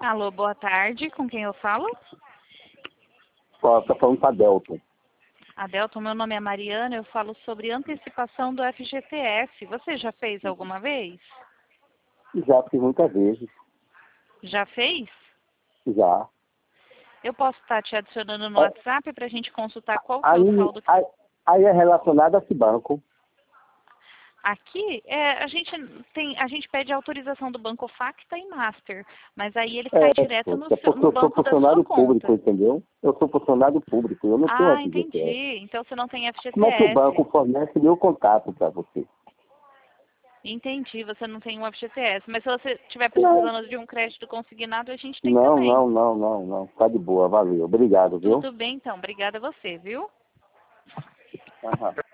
Alô, boa tarde. Com quem eu falo? Tá falando com a Delton. Adelton, meu nome é Mariana. Eu falo sobre antecipação do FGTS. Você já fez alguma vez? Já fiz muitas vezes. Já fez? Já. Eu posso estar te adicionando no É, WhatsApp para a gente consultar qual que é o saldo. aí é relacionado a esse banco. Aqui, a gente pede autorização do Banco Facta e Master, mas aí ele cai direto no Porque eu sou banco da sua funcionário público, conta. entendeu? Eu sou funcionário público, eu não tenho Ah, FGTS. entendi. Então você não tem Como é que o banco FGTS. fornece meu contato para você? Entendi, você não tem um FGTS. Mas se você estiver Não, precisando de um crédito consignado, a gente tem não, também. não, não, não, não. Tá de boa, valeu. Obrigado, viu? Tudo bem, então. Obrigada a você, viu? Aham.